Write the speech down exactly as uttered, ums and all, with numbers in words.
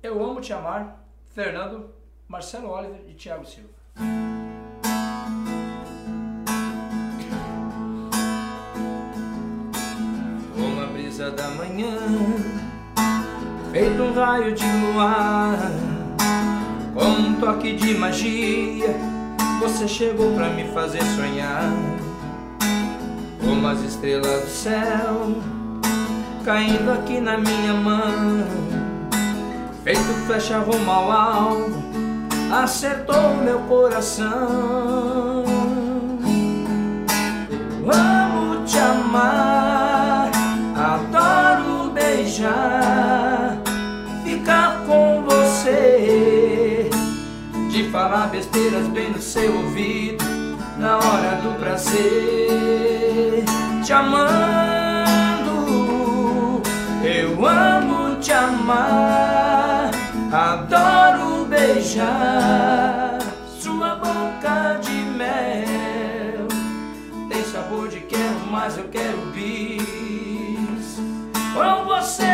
Eu Amo Te Amar, Fernando, Marcelo Oliver e Thiago Silva. Como a brisa da manhã, feito um raio de luar, com um toque de magia, você chegou pra me fazer sonhar. Como as estrelas do céu, caindo aqui na minha mão, feito flecha rumo ao alvo, acertou meu coração. Eu amo te amar, adoro beijar, ficar com você, de falar besteiras bem no seu ouvido, na hora do prazer. Te amando, eu amo te amar, adoro beijar sua boca de mel, tem sabor de quero, mas eu quero bis. Com você